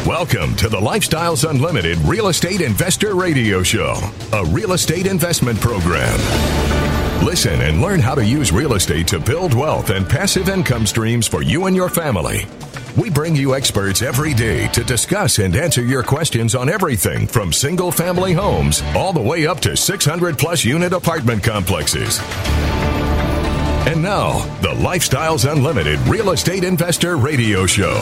Welcome to the Lifestyles Unlimited Real Estate Investor Radio Show, a real estate investment program. Listen and learn how to use real estate to build wealth and passive income streams for you and your family. We bring you experts every day to discuss and answer your questions on everything from single-family homes all the way up to 600-plus unit apartment complexes. And now, the Lifestyles Unlimited Real Estate Investor Radio Show.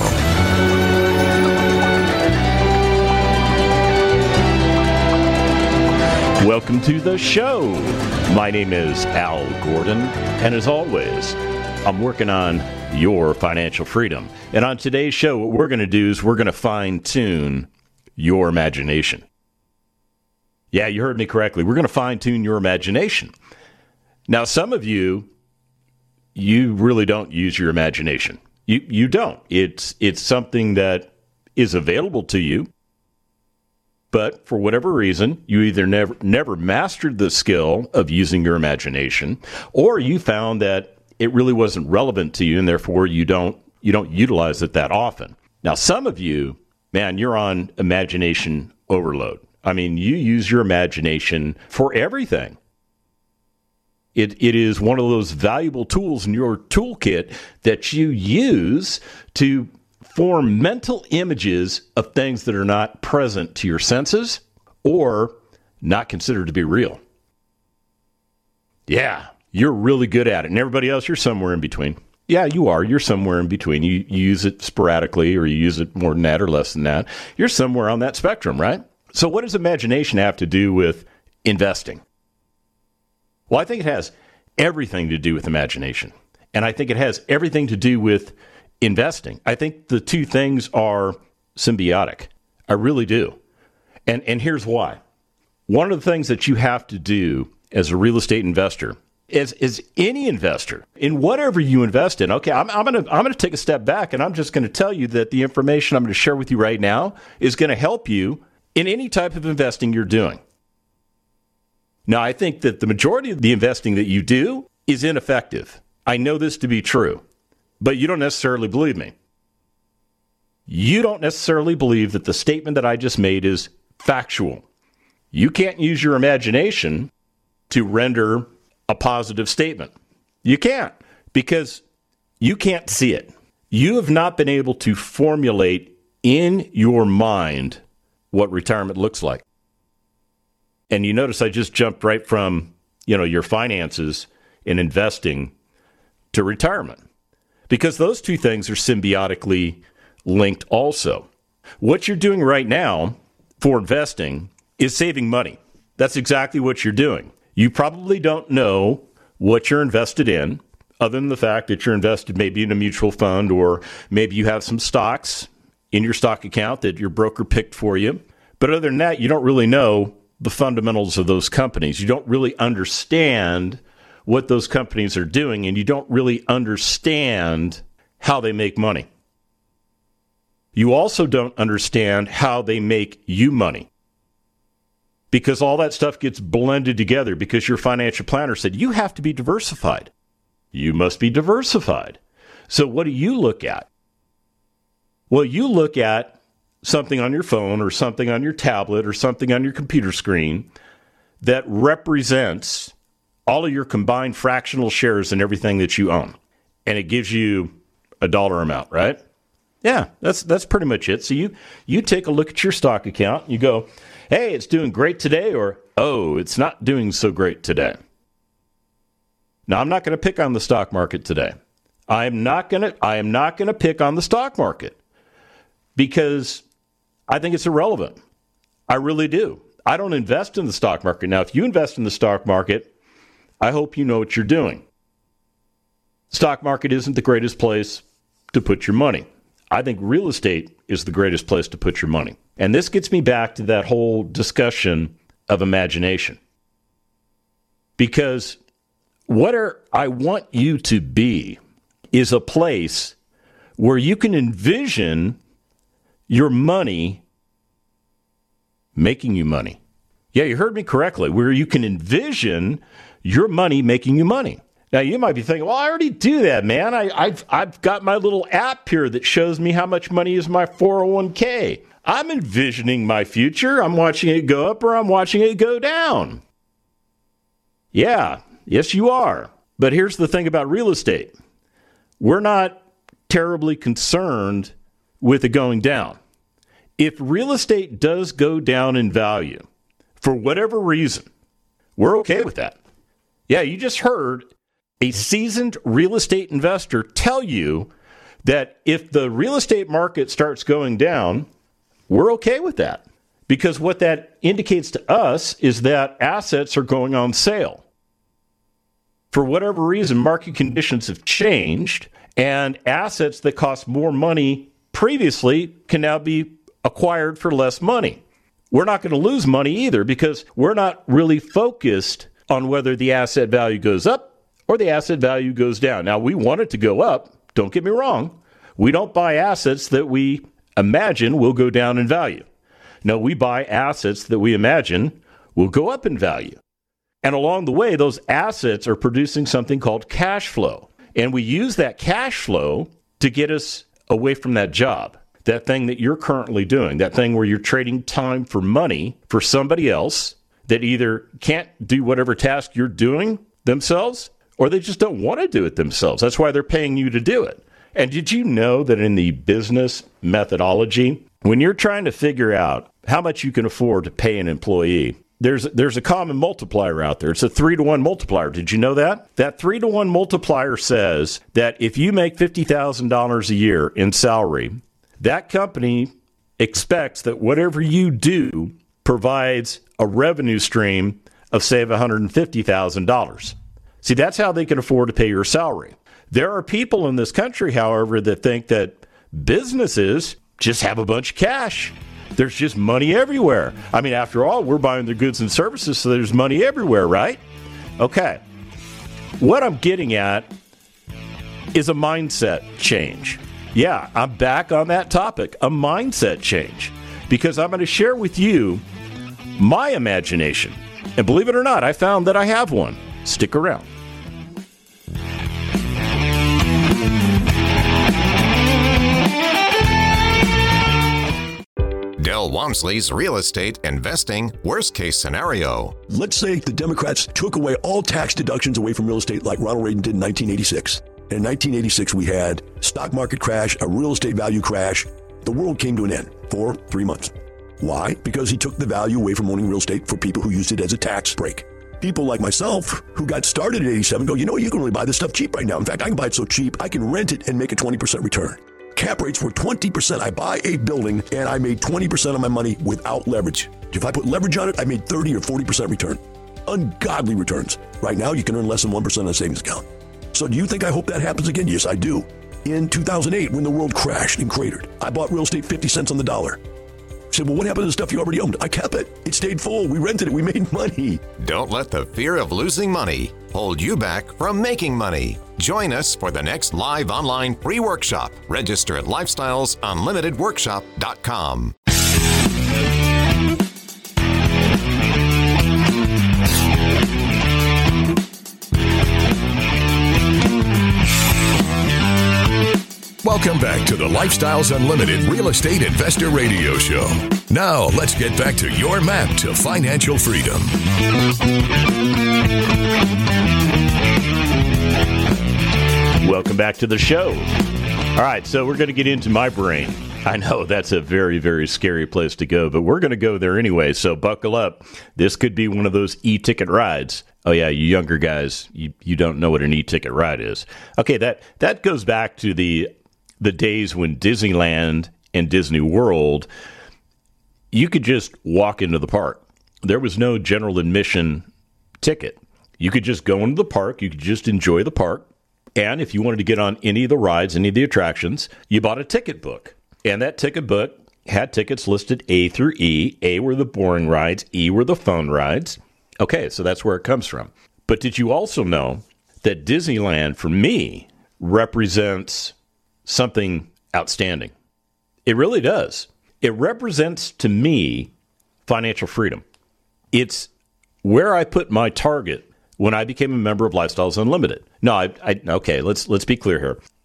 Welcome to the show. My name is Al Gordon, and as always, I'm working on your financial freedom. And on today's show, what we're going to do is we're going to fine-tune your imagination. Yeah, you heard me correctly. We're going to fine-tune your imagination. Now, some of you really don't use your imagination. You don't. It's something that is available to you. But for whatever reason, you either never mastered the skill of using your imagination, or you found that it really wasn't relevant to you, and therefore you don't utilize it that often. Now, some of you, man, you're on imagination overload. I mean, you use your imagination for everything. It is one of those valuable tools in your toolkit that you use to form mental images of things that are not present to your senses or not considered to be real. Yeah, you're really good at it. And everybody else, you're somewhere in between. Yeah, you are. You're somewhere in between. You use it sporadically, or you use it more than that or less than that. You're somewhere on that spectrum, right? So what does imagination have to do with investing? Well, I think it has everything to do with imagination. And I think it has everything to do with investing. I think the two things are symbiotic. I really do. And here's why. One of the things that you have to do as a real estate investor, as any investor, in whatever you invest in, okay, I'm gonna take a step back, and I'm just going to tell you that the information I'm going to share with you right now is going to help you in any type of investing you're doing. Now, I think that the majority of the investing that you do is ineffective. I know this to be true. But you don't necessarily believe me. You don't necessarily believe that the statement that I just made is factual. You can't use your imagination to render a positive statement. You can't, because you can't see it. You have not been able to formulate in your mind what retirement looks like. And you notice I just jumped right from, your finances and investing to retirement. Because those two things are symbiotically linked also. What you're doing right now for investing is saving money. That's exactly what you're doing. You probably don't know what you're invested in, other than the fact that you're invested maybe in a mutual fund, or maybe you have some stocks in your stock account that your broker picked for you. But other than that, you don't really know the fundamentals of those companies. You don't really understand what those companies are doing, and you don't really understand how they make money. You also don't understand how they make you money, because all that stuff gets blended together because your financial planner said you have to be diversified. You must be diversified. So what do you look at? Well, you look at something on your phone or something on your tablet or something on your computer screen that represents all of your combined fractional shares and everything that you own. And it gives you a dollar amount, right? Yeah, that's pretty much it. So you take a look at your stock account, and you go, hey, it's doing great today, or, oh, it's not doing so great today. Now, I'm not going to pick on the stock market today. I am not going to pick on the stock market because I think it's irrelevant. I really do. I don't invest in the stock market. Now, if you invest in the stock market, I hope you know what you're doing. Stock market isn't the greatest place to put your money. I think real estate is the greatest place to put your money. And this gets me back to that whole discussion of imagination. Because what I want you to be is a place where you can envision your money making you money. Yeah, you heard me correctly. Where you can envision your money making you money. Now, you might be thinking, well, I already do that, man. I've got my little app here that shows me how much money is my 401k. I'm envisioning my future. I'm watching it go up or I'm watching it go down. Yeah, yes, you are. But here's the thing about real estate. We're not terribly concerned with it going down. If real estate does go down in value, for whatever reason, we're okay with that. Yeah, you just heard a seasoned real estate investor tell you that if the real estate market starts going down, we're okay with that. Because what that indicates to us is that assets are going on sale. For whatever reason, market conditions have changed, and assets that cost more money previously can now be acquired for less money. We're not going to lose money either because we're not really focused on whether the asset value goes up or the asset value goes down. Now, we want it to go up. Don't get me wrong. We don't buy assets that we imagine will go down in value. No, we buy assets that we imagine will go up in value. And along the way, those assets are producing something called cash flow. And we use that cash flow to get us away from that job, that thing that you're currently doing, that thing where you're trading time for money for somebody else that either can't do whatever task you're doing themselves or they just don't want to do it themselves. That's why they're paying you to do it. And did you know that in the business methodology, when you're trying to figure out how much you can afford to pay an employee, there's a common multiplier out there. It's a 3-to-1 multiplier. Did you know that? That 3-to-1 multiplier says that if you make $50,000 a year in salary, that company expects that whatever you do provides a revenue stream of, say, $150,000. See, that's how they can afford to pay your salary. There are people in this country, however, that think that businesses just have a bunch of cash. There's just money everywhere. I mean, after all, we're buying their goods and services, so there's money everywhere, right? Okay. What I'm getting at is a mindset change. Yeah, I'm back on that topic, a mindset change, because I'm going to share with you my imagination. And believe it or not, I found that I have one. Stick around. Del Walmsley's Real Estate Investing Worst Case Scenario. Let's say the Democrats took away all tax deductions away from real estate like Ronald Reagan did in 1986. In 1986, we had stock market crash, a real estate value crash. The world came to an end for 3 months. Why? Because he took the value away from owning real estate for people who used it as a tax break. People like myself who got started at 87 go, you know, you can really buy this stuff cheap right now. In fact, I can buy it so cheap, I can rent it and make a 20% return. Cap rates were 20%. I buy a building and I made 20% of my money without leverage. If I put leverage on it, I made 30 or 40% return. Ungodly returns. Right now, you can earn less than 1% on a savings account. So do you think I hope that happens again? Yes, I do. In 2008, when the world crashed and cratered, I bought real estate 50 cents on the dollar. I said, well, what happened to the stuff you already owned? I kept it. It stayed full. We rented it. We made money. Don't let the fear of losing money hold you back from making money. Join us for the next live online free workshop. Register at lifestylesunlimitedworkshop.com. Welcome back to the Lifestyles Unlimited Real Estate Investor Radio Show. Now, let's get back to your map to financial freedom. Welcome back to the show. All right, so we're going to get into my brain. I know that's a very, very scary place to go, but we're going to go there anyway, so buckle up. This could be one of those e-ticket rides. Oh, yeah, you younger guys, you don't know what an e-ticket ride is. Okay, that goes back to the days when Disneyland and Disney World, you could just walk into the park. There was no general admission ticket. You could just go into the park. You could just enjoy the park. And if you wanted to get on any of the rides, any of the attractions, you bought a ticket book. And that ticket book had tickets listed A through E. A were the boring rides. E were the fun rides. Okay, so that's where it comes from. But did you also know that Disneyland, for me, represents something outstanding? It really does. It represents, to me, financial freedom. It's where I put my target when I became a member of Lifestyles Unlimited. No, okay, let's be clear here.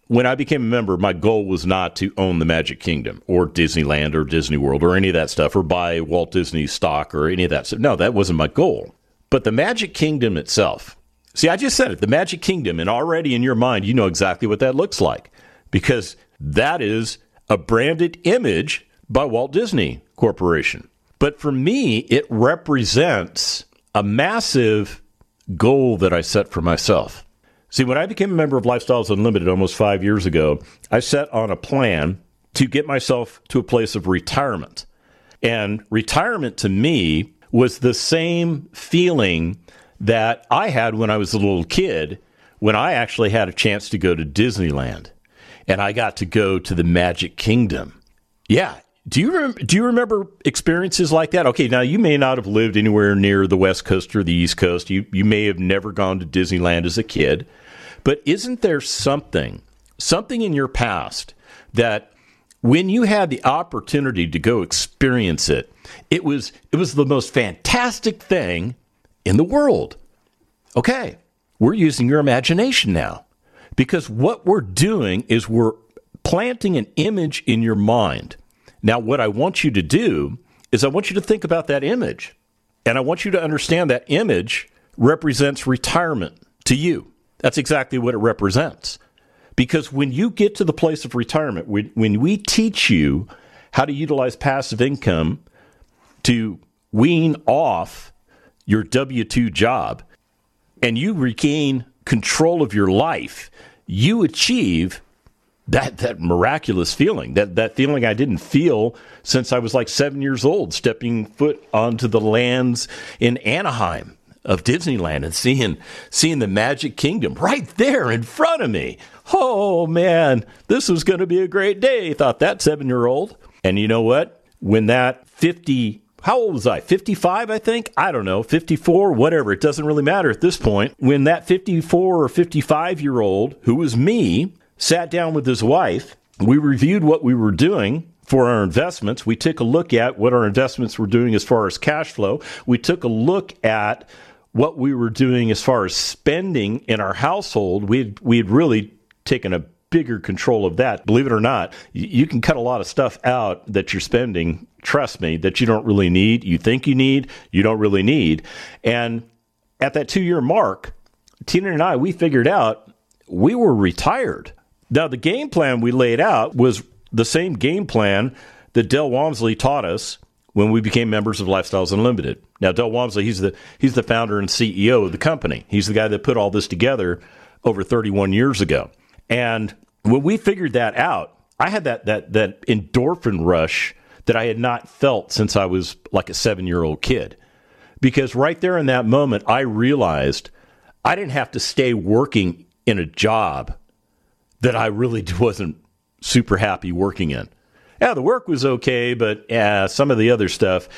when I became a member, my goal was not to own the Magic Kingdom or Disneyland or Disney World or any of that stuff or buy Walt Disney stock or any of that stuff. No, that wasn't my goal. But the Magic Kingdom itself, see, I just said it, the Magic Kingdom, and already in your mind, you know exactly what that looks like because that is a branded image by Walt Disney Corporation. But for me, it represents a massive goal that I set for myself. See, when I became a member of Lifestyles Unlimited almost 5 years ago, I set on a plan to get myself to a place of retirement. And retirement to me was the same feeling that I had when I was a little kid, when I actually had a chance to go to Disneyland and I got to go to the Magic Kingdom. Yeah. Do you remember experiences like that? Okay, now you may not have lived anywhere near the West Coast or the East Coast. You may have never gone to Disneyland as a kid. But isn't there something in your past that when you had the opportunity to go experience it, it was the most fantastic thing in the world? Okay, we're using your imagination now because what we're doing is we're planting an image in your mind. Now, what I want you to do is I want you to think about that image, and I want you to understand that image represents retirement to you. That's exactly what it represents. Because when you get to the place of retirement, when we teach you how to utilize passive income to wean off your W-2 job, and you regain control of your life, you achieve that miraculous feeling, that feeling I didn't feel since I was like 7 years old, stepping foot onto the lands in Anaheim of Disneyland and seeing the Magic Kingdom right there in front of me. Oh, man, this was going to be a great day, thought that 7-year-old. And you know what? When that how old was I? 55, I think? I don't know, 54, whatever. It doesn't really matter at this point. When that 54 or 55-year-old, who was me, sat down with his wife, we reviewed what we were doing for our investments. We took a look at what our investments were doing as far as cash flow. We took a look at what we were doing as far as spending in our household. We had really taken a bigger control of that. Believe it or not, you can cut a lot of stuff out that you're spending, trust me, that you don't really need. You think you need, you don't really need. And at that 2-year mark, Tina and I, we figured out we were retired. Now, the game plan we laid out was the same game plan that Del Walmsley taught us when we became members of Lifestyles Unlimited. Now, Del Walmsley, he's the founder and CEO of the company. He's the guy that put all this together over 31 years ago. And when we figured that out, I had that endorphin rush that I had not felt since I was like a 7-year-old kid. Because right there in that moment, I realized I didn't have to stay working in a job that I really wasn't super happy working in. Yeah, the work was okay, but some of the other stuff,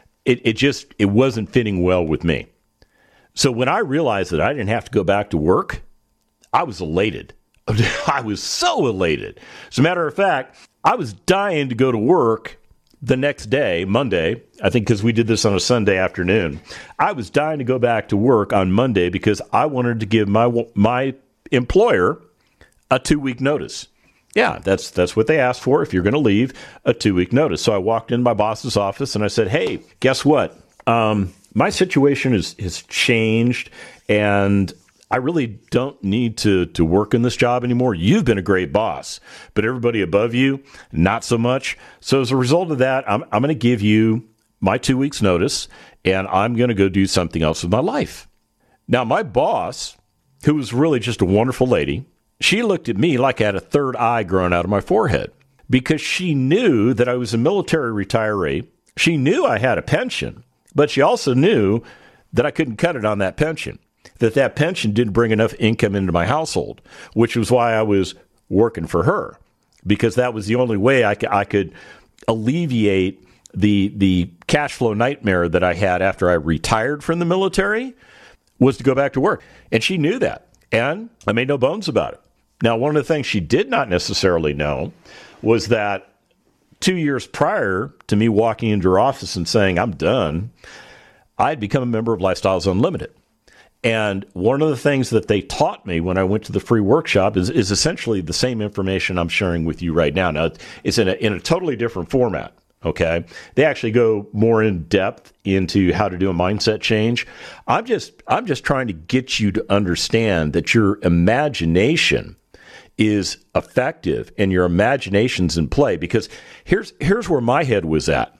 it wasn't fitting well with me. So when I realized that I didn't have to go back to work, I was elated. I was so elated. As a matter of fact, I was dying to go to work the next day, Monday, I think because we did this on a Sunday afternoon. I was dying to go back to work on Monday because I wanted to give my employer a 2-week notice. Yeah, that's what they asked for if you're going to leave, a 2-week notice. So I walked in my boss's office and I said, hey, guess what? My situation has changed and I really don't need to work in this job anymore. You've been a great boss, but everybody above you, not so much. So as a result of that, I'm going to give you my 2 weeks notice and I'm going to go do something else with my life. Now, my boss, who was really just a wonderful lady, she looked at me like I had a third eye growing out of my forehead because she knew that I was a military retiree. She knew I had a pension, but she also knew that I couldn't cut it on that pension, that pension didn't bring enough income into my household, which was why I was working for her, because that was the only way I could alleviate the cash flow nightmare that I had after I retired from the military was to go back to work. And she knew that, and I made no bones about it. Now, one of the things she did not necessarily know was that 2 years prior to me walking into her office and saying, I'm done, I had become a member of Lifestyles Unlimited. And one of the things that they taught me when I went to the free workshop is essentially the same information I'm sharing with you right now. Now, it's in a totally different format, okay? They actually go more in depth into how to do a mindset change. I'm just trying to get you to understand that your imagination is effective and your imagination's in play, because here's where my head was at.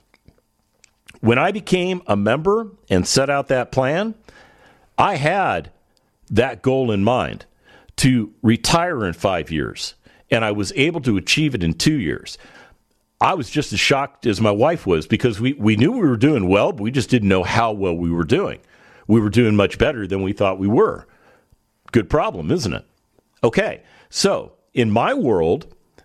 When I became a member and set out that plan, I had that goal in mind to retire in 5 years, and I was able to achieve it in 2 years. I was just as shocked as my wife was, because we knew we were doing well, but we just didn't know how well we were doing. We were doing much better than we thought we were. Good problem, isn't it? Okay, so in my world,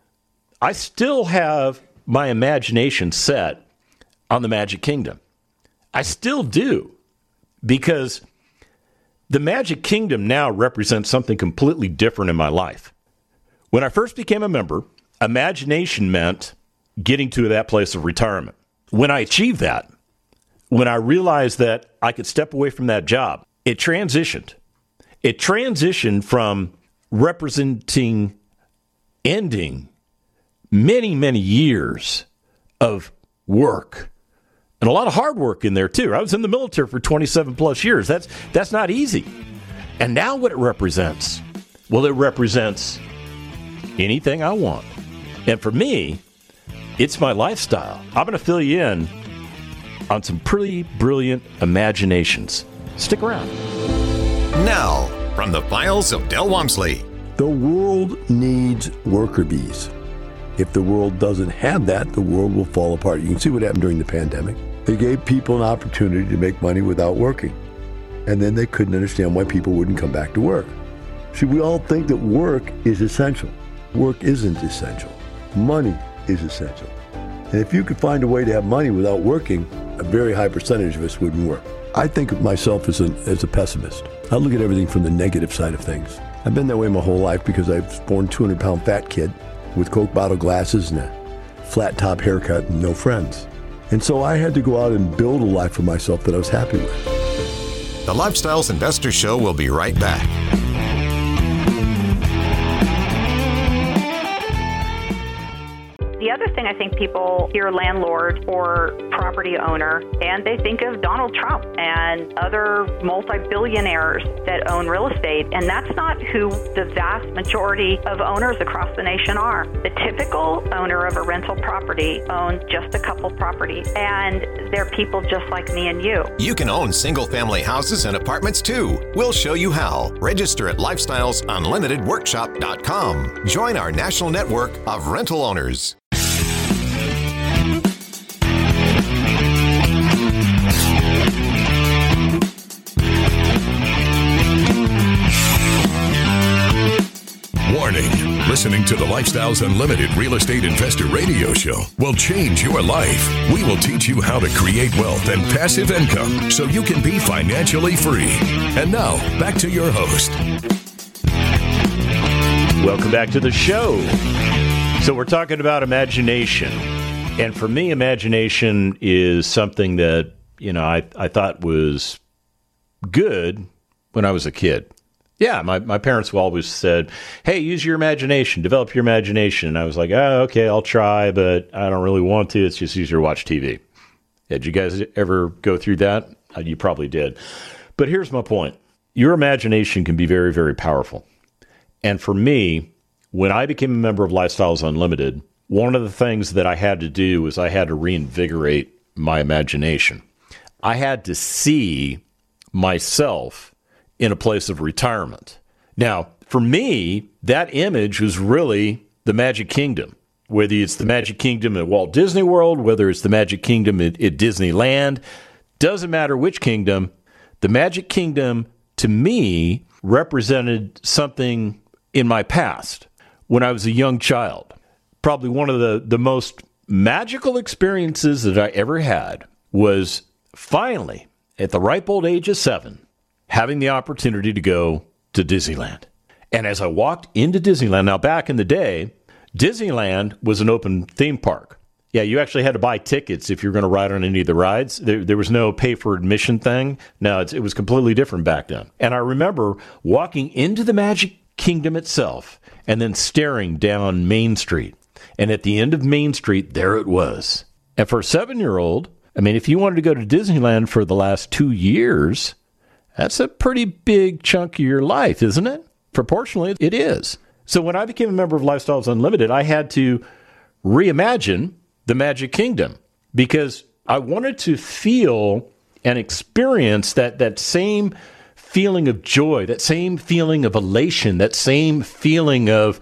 I still have my imagination set on the Magic Kingdom. I still do, because the Magic Kingdom now represents something completely different in my life. When I first became a member, imagination meant getting to that place of retirement. When I achieved that, when I realized that I could step away from that job, it transitioned. It transitioned from representing ending many, many years of work. And a lot of hard work in there, too. I was in the military for 27 plus years. That's not easy. And now what it represents? Well, it represents anything I want. And for me, it's my lifestyle. I'm going to fill you in on some pretty brilliant imaginations. Stick around. Now, from the files of Del Walmsley. The world needs worker bees. If the world doesn't have that, the world will fall apart. You can see what happened during the pandemic. They gave people an opportunity to make money without working. And then they couldn't understand why people wouldn't come back to work. See, we all think that work is essential. Work isn't essential. Money is essential. And if you could find a way to have money without working, a very high percentage of us wouldn't work. I think of myself as a pessimist. I look at everything from the negative side of things. I've been that way my whole life because I was born 200-pound fat kid with Coke bottle glasses and a flat top haircut and no friends. And so I had to go out and build a life for myself that I was happy with. The Lifestyles Investor Show will be right back. The other thing, I think people hear landlord or property owner, and they think of Donald Trump and other multi-billionaires that own real estate, and that's not who the vast majority of owners across the nation are. The typical owner of a rental property owns just a couple properties, and they're people just like me and you. You can own single-family houses and apartments too. We'll show you how. Register at lifestylesunlimitedworkshop.com. Join our national network of rental owners. Warning, listening to the Lifestyles Unlimited Real Estate Investor Radio Show will change your life. We will teach you how to create wealth and passive income so you can be financially free. And now, back to your host. Welcome back to the show. So we're talking about imagination. And for me, imagination is something that, I thought was good when I was a kid. Yeah, my parents always said, hey, use your imagination, develop your imagination. And I was like, oh, okay, I'll try, but I don't really want to. It's just easier to watch TV. Did you guys ever go through that? You probably did. But here's my point. Your imagination can be very, very powerful. And for me, when I became a member of Lifestyles Unlimited, one of the things that I had to do was I had to reinvigorate my imagination. I had to see myself in a place of retirement. Now, for me, that image was really the Magic Kingdom. Whether it's the Magic Kingdom at Walt Disney World, whether it's the Magic Kingdom at Disneyland, doesn't matter which kingdom, the Magic Kingdom, to me, represented something in my past when I was a young child. Probably one of the most magical experiences that I ever had was finally, at the ripe old age of 7, having the opportunity to go to Disneyland. And as I walked into Disneyland, now back in the day, Disneyland was an open theme park. Yeah, you actually had to buy tickets if you were going to ride on any of the rides. There was no pay for admission thing. No, it was completely different back then. And I remember walking into the Magic Kingdom itself and then staring down Main Street. And at the end of Main Street, there it was. And for a 7-year-old, I mean, if you wanted to go to Disneyland for the last 2 years, that's a pretty big chunk of your life, isn't it? Proportionally, it is. So when I became a member of Lifestyles Unlimited, I had to reimagine the Magic Kingdom because I wanted to feel and experience that same feeling of joy, that same feeling of elation, that same feeling of,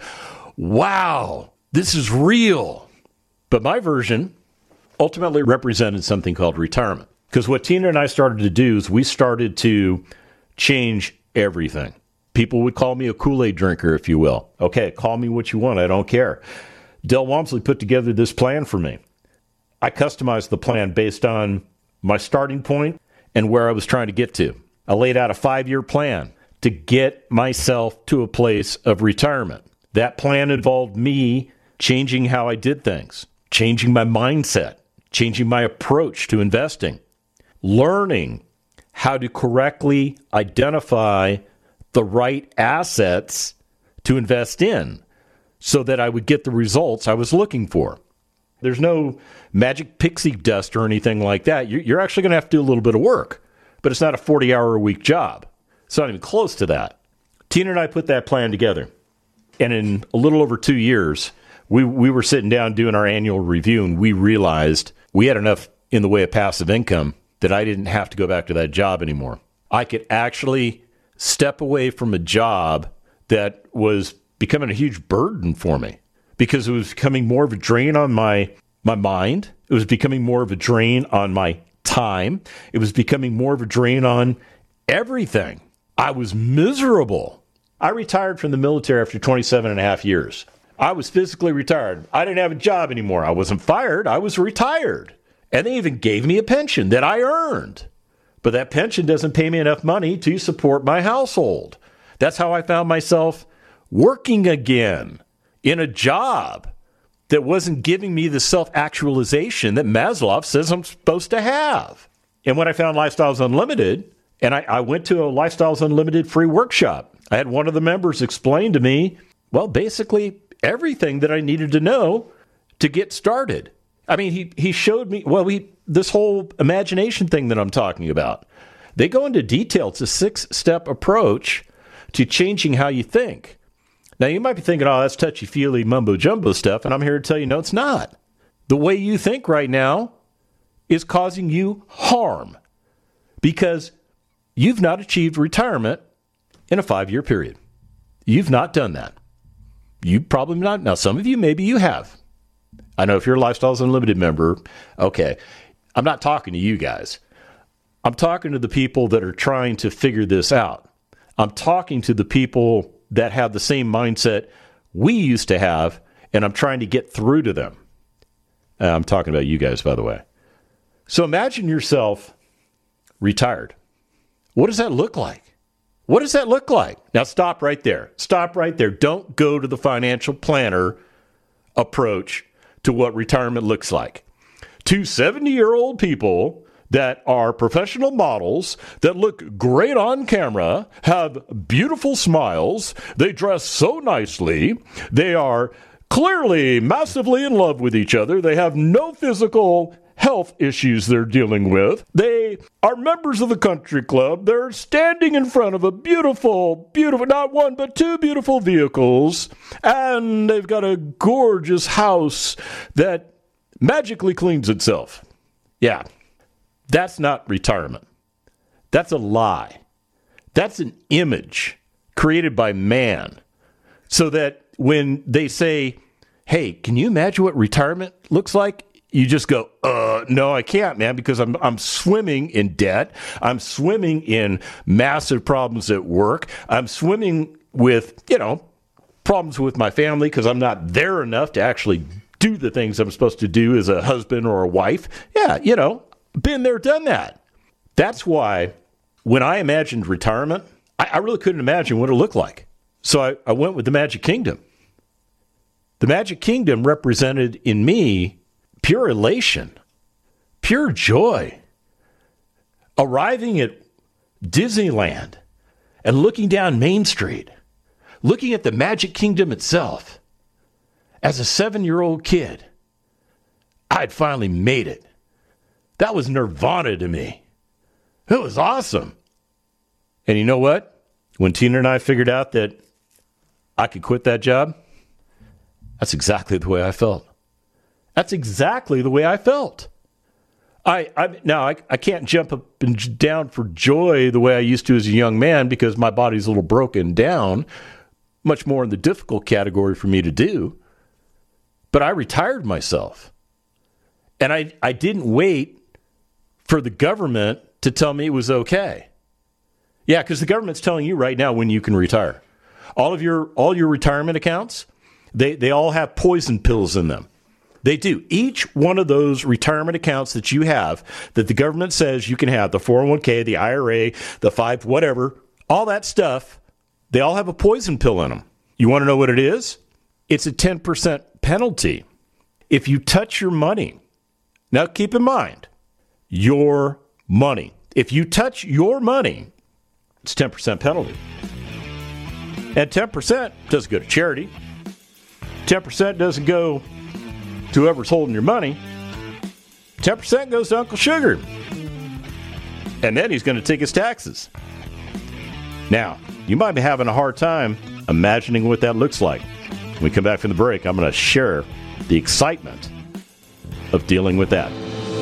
wow, this is real. But my version ultimately represented something called retirement. Because what Tina and I started to do is we started to change everything. People would call me a Kool-Aid drinker, if you will. Okay, call me what you want. I don't care. Del Walmsley put together this plan for me. I customized the plan based on my starting point and where I was trying to get to. I laid out a 5-year plan to get myself to a place of retirement. That plan involved me changing how I did things, changing my mindset, changing my approach to investing, learning how to correctly identify the right assets to invest in so that I would get the results I was looking for. There's no magic pixie dust or anything like that. You're actually going to have to do a little bit of work, but it's not a 40-hour-a-week job. It's not even close to that. Tina and I put that plan together, and in a little over 2 years, we were sitting down doing our annual review, and we realized we had enough in the way of passive income that I didn't have to go back to that job anymore. I could actually step away from a job that was becoming a huge burden for me because it was becoming more of a drain on my mind. It was becoming more of a drain on my time. It was becoming more of a drain on everything. I was miserable. I retired from the military after 27 and a half years. I was physically retired. I didn't have a job anymore. I wasn't fired. I was retired. And they even gave me a pension that I earned. But that pension doesn't pay me enough money to support my household. That's how I found myself working again in a job that wasn't giving me the self-actualization that Maslow says I'm supposed to have. And when I found Lifestyles Unlimited, and I went to a Lifestyles Unlimited free workshop, I had one of the members explain to me, well, basically everything that I needed to know to get started. I mean, he showed me, this whole imagination thing that I'm talking about. They go into detail. It's a 6-step approach to changing how you think. Now, you might be thinking, oh, that's touchy-feely mumbo-jumbo stuff, and I'm here to tell you, no, it's not. The way you think right now is causing you harm because you've not achieved retirement in a 5-year period. You've not done that. You probably not. Now, some of you, maybe you have. I know if you're a Lifestyles Unlimited member, okay, I'm not talking to you guys. I'm talking to the people that are trying to figure this out. I'm talking to the people that have the same mindset we used to have, and I'm trying to get through to them. I'm talking about you guys, by the way. So imagine yourself retired. What does that look like? What does that look like? Now stop right there. Stop right there. Don't go to the financial planner approach to what retirement looks like. 2 70-year-old people that are professional models that look great on camera, have beautiful smiles, they dress so nicely, they are clearly massively in love with each other, they have no physical health issues they're dealing with, they are members of the country club, they're standing in front of a beautiful, not one but 2 beautiful vehicles, and they've got a gorgeous house that magically cleans itself. Yeah. That's not retirement. That's a lie. That's an image created by man so that when they say, hey, can you imagine what retirement looks like? You just go, no, I can't, man, because I'm swimming in debt. I'm swimming in massive problems at work. I'm swimming with, problems with my family because I'm not there enough to actually do the things I'm supposed to do as a husband or a wife. Yeah, been there, done that. That's why when I imagined retirement, I really couldn't imagine what it looked like. So I went with the Magic Kingdom. The Magic Kingdom represented in me pure elation, pure joy. Arriving at Disneyland and looking down Main Street, looking at the Magic Kingdom itself. As a 7-year-old kid, I'd finally made it. That was nirvana to me. It was awesome. And you know what? When Tina and I figured out that I could quit that job, that's exactly the way I felt. That's exactly the way I felt. I can't jump up and down for joy the way I used to as a young man because my body's a little broken down, much more in the difficult category for me to do. But I retired myself. And I didn't wait for the government to tell me it was okay. Yeah, because the government's telling you right now when you can retire. All your retirement accounts, they all have poison pills in them. They do. Each one of those retirement accounts that you have, that the government says you can have, the 401k, the IRA, the 5, whatever, all that stuff, they all have a poison pill in them. You want to know what it is? It's a 10% penalty if you touch your money. Now, keep in mind, your money. If you touch your money, it's 10% penalty. And 10% doesn't go to charity. 10% doesn't go to whoever's holding your money. 10% goes to Uncle Sugar. And then he's going to take his taxes. Now, you might be having a hard time imagining what that looks like. When we come back from the break, I'm going to share the excitement of dealing with that.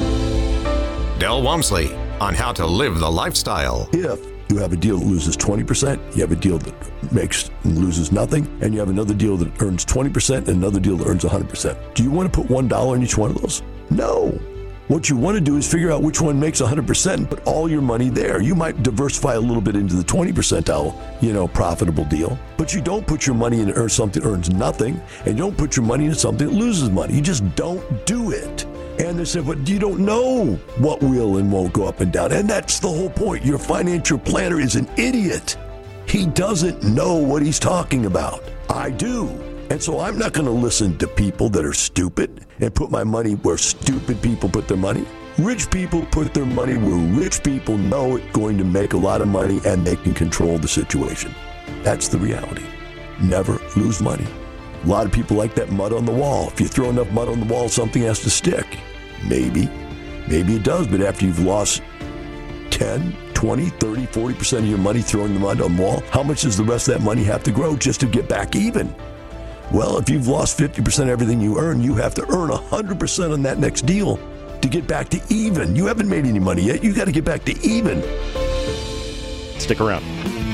Del Walmsley on how to live the lifestyle. If you have a deal that loses 20%, you have a deal that loses nothing, and you have another deal that earns 20% and another deal that earns 100%. Do you want to put $1 in each one of those? No. What you want to do is figure out which one makes 100% and put all your money there. You might diversify a little bit into the 20 percentile, profitable deal, but you don't put your money in something that earns nothing, and you don't put your money in something that loses money. You just don't do it. And they said, but you don't know what will and won't go up and down. And that's the whole point. Your financial planner is an idiot. He doesn't know what he's talking about. I do. And so I'm not going to listen to people that are stupid and put my money where stupid people put their money. Rich people put their money where rich people know it's going to make a lot of money and they can control the situation. That's the reality. Never lose money. A lot of people like that mud on the wall. If you throw enough mud on the wall, something has to stick. Maybe it does, but after you've lost 10, 20, 30, 40% of your money throwing the mud on the wall, how much does the rest of that money have to grow just to get back even? Well, if you've lost 50% of everything you earn, you have to earn 100% on that next deal to get back to even. You haven't made any money yet. You got to get back to even. Stick around.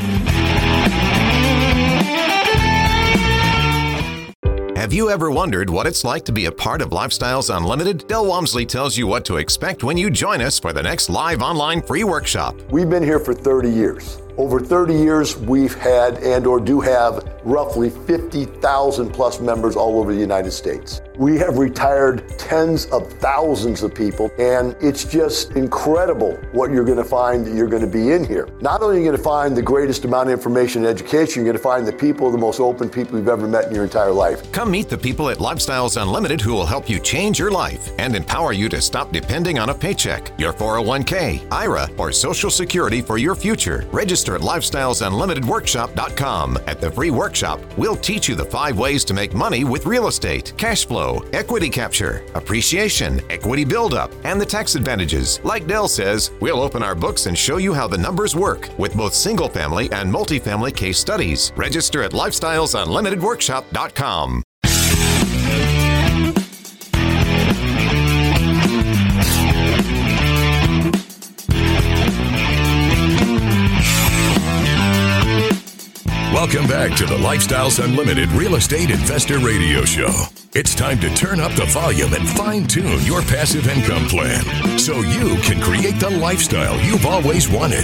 Have you ever wondered what it's like to be a part of Lifestyles Unlimited? Del Walmsley tells you what to expect when you join us for the next live online free workshop. We've been here for 30 years. Over 30 years, we've had and or do have roughly 50,000 plus members all over the United States. We have retired tens of thousands of people, and it's just incredible what you're going to find that you're going to be in here. Not only are you going to find the greatest amount of information and education, you're going to find the people, the most open people you've ever met in your entire life. Come meet the people at Lifestyles Unlimited who will help you change your life and empower you to stop depending on a paycheck, your 401k, IRA, or Social Security for your future. Register at LifestylesUnlimitedWorkshop.com. At the free workshop, we'll teach you the 5 ways to make money with real estate, cash flow, equity capture, appreciation, equity buildup, and the tax advantages. Like Del says, we'll open our books and show you how the numbers work with both single-family and multifamily case studies. Register at LifestylesUnlimitedWorkshop.com. Welcome back to the Lifestyles Unlimited Real Estate Investor Radio Show. It's time to turn up the volume and fine-tune your passive income plan so you can create the lifestyle you've always wanted.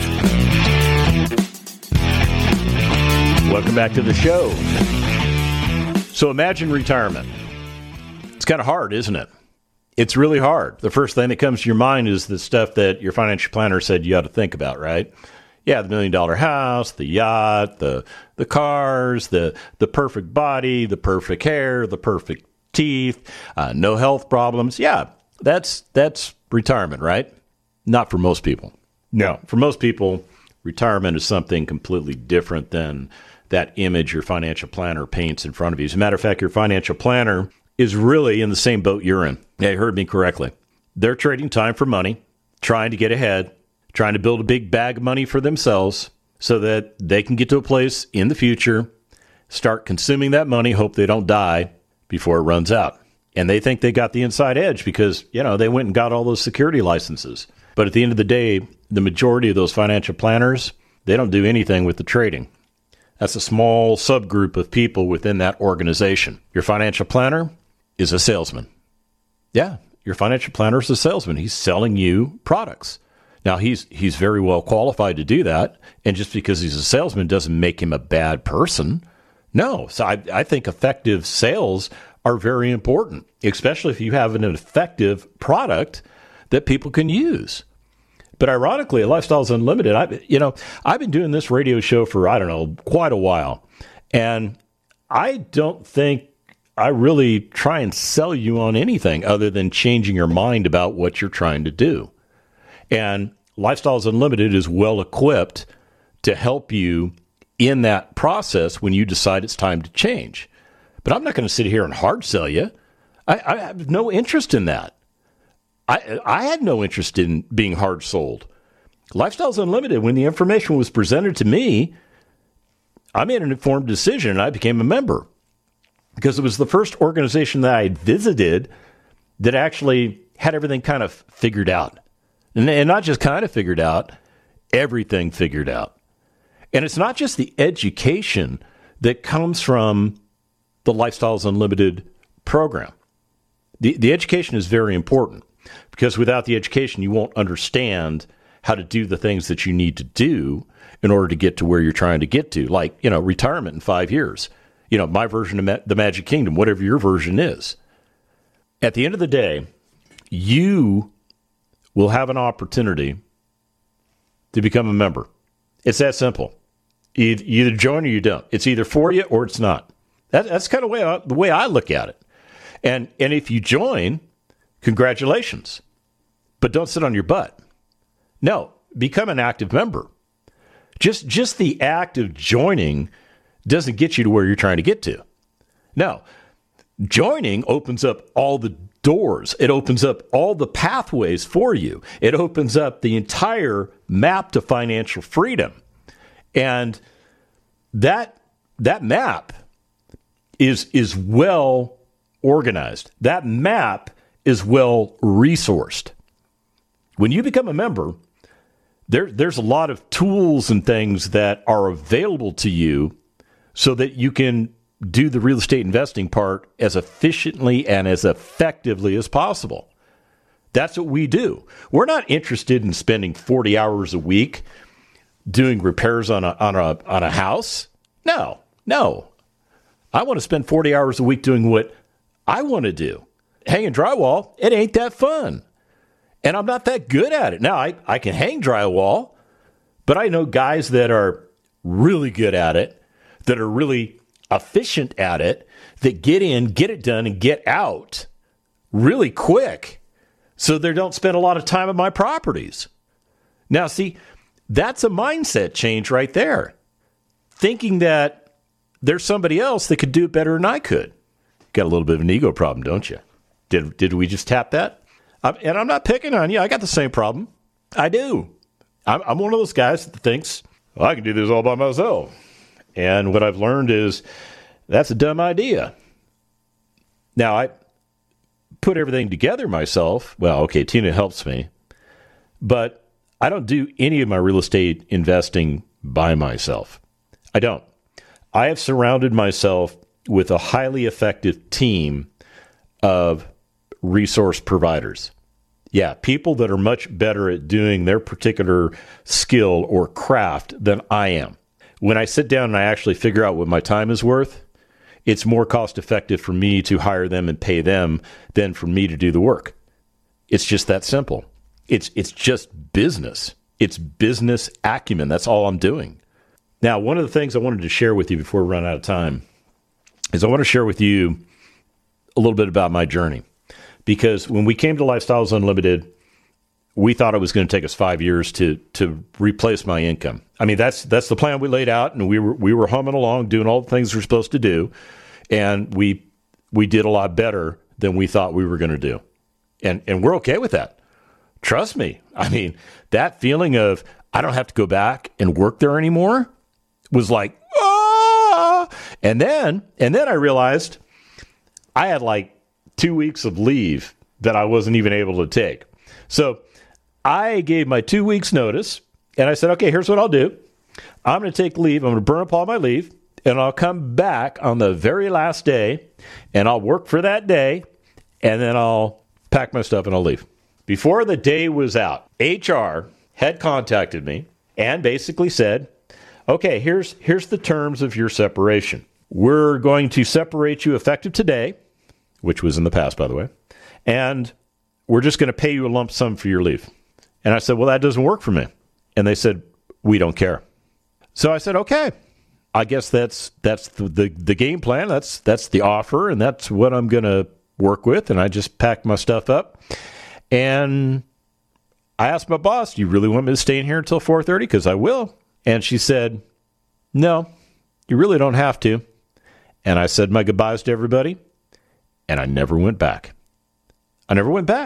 Welcome back to the show. So imagine retirement. It's kind of hard, isn't it? It's really hard. The first thing that comes to your mind is the stuff that your financial planner said you ought to think about, right? Yeah, the $1 million house, the yacht, the cars, the perfect body, the perfect hair, the perfect teeth, no health problems. Yeah, that's retirement, right? Not for most people. No, for most people, retirement is something completely different than that image your financial planner paints in front of you. As a matter of fact, your financial planner is really in the same boat you're in. Yeah, you heard me correctly. They're trading time for money, trying to get ahead, trying to build a big bag of money for themselves so that they can get to a place in the future, start consuming that money, hope they don't die before it runs out. And they think they got the inside edge because, they went and got all those security licenses. But at the end of the day, the majority of those financial planners, they don't do anything with the trading. That's a small subgroup of people within that organization. Your financial planner is a salesman. Yeah, your financial planner is a salesman. He's selling you products. Now, he's very well qualified to do that. And just because he's a salesman doesn't make him a bad person. No. So I think effective sales are very important, especially if you have an effective product that people can use. But ironically, at Lifestyles Unlimited, I've been doing this radio show for, quite a while. And I don't think I really try and sell you on anything other than changing your mind about what you're trying to do. And Lifestyles Unlimited is well equipped to help you in that process when you decide it's time to change. But I'm not going to sit here and hard sell you. I have no interest in that. I had no interest in being hard sold. Lifestyles Unlimited, when the information was presented to me, I made an informed decision and I became a member because it was the first organization that I had visited that actually had everything kind of figured out. And not just kind of figured out, everything figured out. And it's not just the education that comes from the Lifestyles Unlimited program. The education is very important because without the education, you won't understand how to do the things that you need to do in order to get to where you're trying to get to, like, retirement in 5 years. My version of the Magic Kingdom, whatever your version is. At the end of the day, you will have an opportunity to become a member. It's that simple. You either join or you don't. It's either for you or it's not. That's kind of the way I look at it. And if you join, congratulations. But don't sit on your butt. No, become an active member. Just the act of joining doesn't get you to where you're trying to get to. No, joining opens up all the doors. It opens up all the pathways for you. It opens up the entire map to financial freedom. And that map is well organized. That map is well resourced. When you become a member, there's a lot of tools and things that are available to you so that you can do the real estate investing part as efficiently and as effectively as possible. That's what we do. We're not interested in spending 40 hours a week doing repairs on a house. No. I want to spend 40 hours a week doing what I want to do. Hanging drywall, it ain't that fun. And I'm not that good at it. Now, I can hang drywall, but I know guys that are really good at it, that are really efficient at it, that get in, get it done, and get out really quick so they don't spend a lot of time on my properties. Now, see, that's a mindset change right there. Thinking that there's somebody else that could do it better than I could. Got a little bit of an ego problem, don't you? Did we just tap that? And I'm not picking on you. I got the same problem. I do. I'm one of those guys that thinks, well, I can do this all by myself. And what I've learned is that's a dumb idea. Now, I put everything together myself. Well, okay, Tina helps me. But I don't do any of my real estate investing by myself. I don't. I have surrounded myself with a highly effective team of resource providers. Yeah, people that are much better at doing their particular skill or craft than I am. When I sit down and I actually figure out what my time is worth, it's more cost effective for me to hire them and pay them than for me to do the work. It's just that simple. It's just business. It's business acumen. That's all I'm doing. Now, one of the things I wanted to share with you before we run out of time is I want to share with you a little bit about my journey. Because when we came to Lifestyles Unlimited, we thought it was going to take us 5 years to replace my income. I mean, that's the plan we laid out, and we were humming along, doing all the things we're supposed to do, and we did a lot better than we thought we were going to do, and we're okay with that. Trust me. I mean, that feeling of I don't have to go back and work there anymore was like, ah! And then I realized I had like 2 weeks of leave that I wasn't even able to take. So I gave my 2 weeks notice and I said, okay, here's what I'll do. I'm going to take leave. I'm going to burn up all my leave and I'll come back on the very last day and I'll work for that day and then I'll pack my stuff and I'll leave. Before the day was out, HR had contacted me and basically said, okay, here's the terms of your separation. We're going to separate you effective today, which was in the past, by the way, and we're just going to pay you a lump sum for your leave. And I said, well, that doesn't work for me. And they said, we don't care. So I said, okay, I guess that's the game plan. That's the offer, and that's what I'm going to work with. And I just packed my stuff up. And I asked my boss, do you really want me to stay in here until 4:30? Because I will. And she said, no, you really don't have to. And I said my goodbyes to everybody, and I never went back. I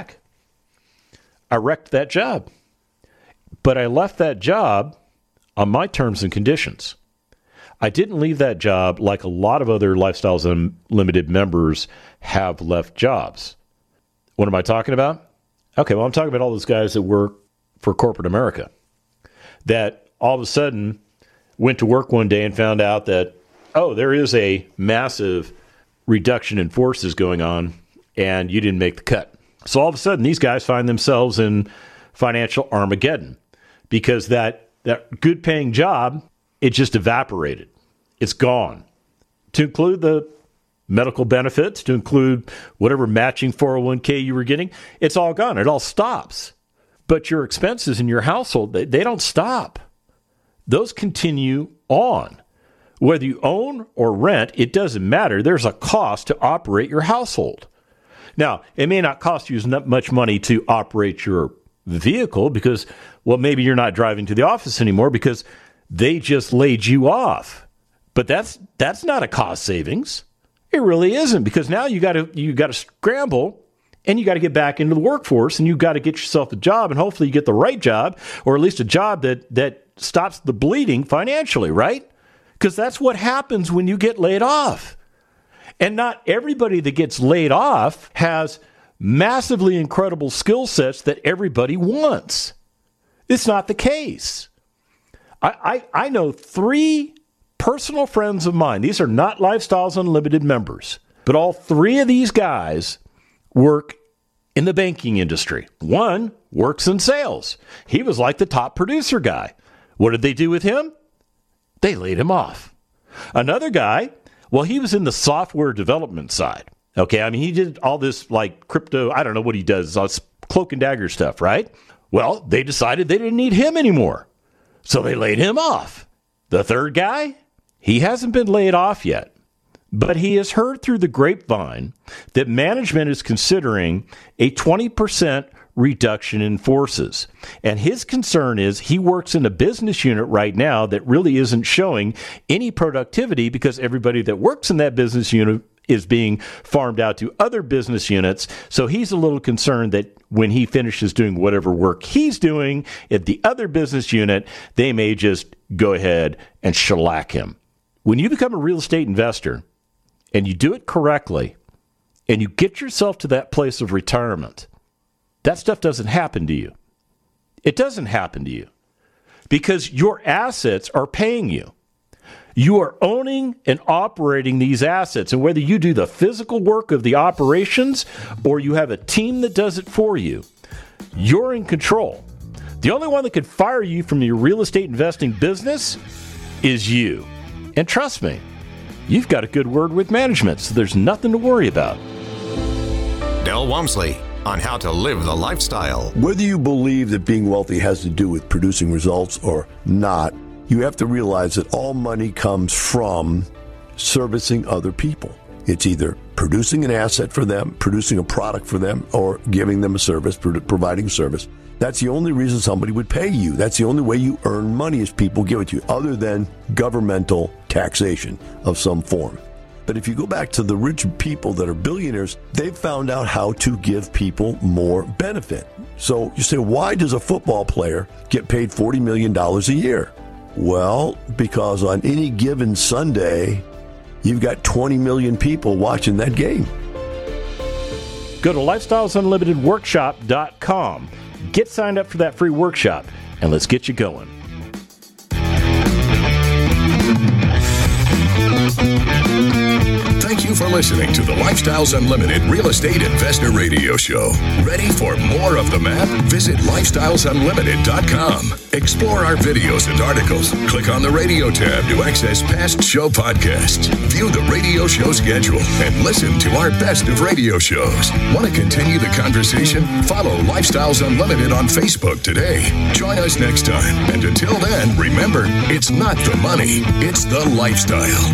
wrecked that job. But I left that job on my terms and conditions. I didn't leave that job like a lot of other Lifestyles Unlimited members have left jobs. What am I talking about? Okay, well, I'm talking about all those guys that work for corporate America that all of a sudden went to work one day and found out that, oh, there is a massive reduction in forces going on and you didn't make the cut. So all of a sudden, these guys find themselves in financial Armageddon because that good paying job, it just evaporated. It's gone. To include the medical benefits, to include whatever matching 401k you were getting, it's all gone. It all stops. But your expenses in your household, they don't stop. Those continue on. Whether you own or rent, it doesn't matter. There's a cost to operate your household. Now, it may not cost you as much money to operate your vehicle because, well, maybe you're not driving to the office anymore because they just laid you off. But that's not a cost savings. It really isn't, because now you got to scramble and you got to get back into the workforce and you got to get yourself a job, and hopefully you get the right job, or at least a job that stops the bleeding financially, right? Because that's what happens when you get laid off. And not everybody that gets laid off has massively incredible skill sets that everybody wants. It's not the case. I know 3 personal friends of mine. These are not Lifestyles Unlimited members, but all 3 of these guys work in the banking industry. One works in sales. He was like the top producer guy. What did they do with him? They laid him off. Another guy, well, he was in the software development side. Okay, I mean, he did all this like crypto, I don't know what he does, all this cloak and dagger stuff, right? Well, they decided they didn't need him anymore. So they laid him off. The third guy, he hasn't been laid off yet, but he has heard through the grapevine that management is considering a 20% reduction in forces. And his concern is he works in a business unit right now that really isn't showing any productivity because everybody that works in that business unit is being farmed out to other business units. So he's a little concerned that when he finishes doing whatever work he's doing at the other business unit, they may just go ahead and shellac him. When you become a real estate investor and you do it correctly and you get yourself to that place of retirement, that stuff doesn't happen to you. It doesn't happen to you because your assets are paying you. You are owning and operating these assets. And whether you do the physical work of the operations or you have a team that does it for you, you're in control. The only one that can fire you from your real estate investing business is you. And trust me, you've got a good word with management, so there's nothing to worry about. Del Walmsley on how to live the lifestyle. Whether you believe that being wealthy has to do with producing results or not, you have to realize that all money comes from servicing other people. It's either producing an asset for them, producing a product for them, or giving them a service, providing a service. That's the only reason somebody would pay you. That's the only way you earn money is people give it to you, other than governmental taxation of some form. But if you go back to the rich people that are billionaires, they've found out how to give people more benefit. So you say, why does a football player get paid $40 million a year? Well, because on any given Sunday, you've got 20 million people watching that game. Go to lifestylesunlimitedworkshop.com. Get signed up for that free workshop, and let's get you going. Thank you for listening to the Lifestyles Unlimited Real Estate Investor Radio Show. Ready for more of the map? Visit lifestylesunlimited.com. Explore our videos and articles. Click on the radio tab to access past show podcasts. View the radio show schedule and listen to our best of radio shows. Want to continue the conversation? Follow Lifestyles Unlimited on Facebook today. Join us next time. And until then, remember, it's not the money, it's the lifestyle.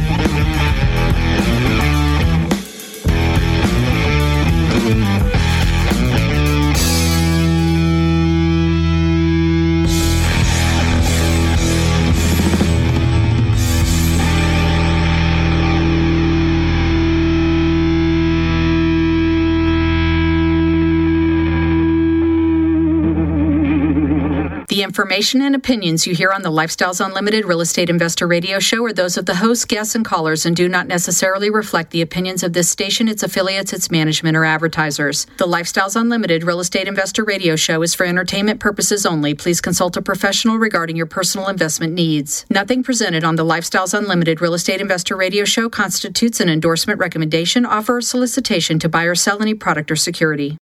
The information and opinions you hear on the Lifestyles Unlimited Real Estate Investor Radio Show are those of the hosts, guests, and callers and do not necessarily reflect the opinions of this station, its affiliates, its management, or advertisers. The Lifestyles Unlimited Real Estate Investor Radio Show is for entertainment purposes only. Please consult a professional regarding your personal investment needs. Nothing presented on the Lifestyles Unlimited Real Estate Investor Radio Show constitutes an endorsement, recommendation, offer, or solicitation to buy or sell any product or security.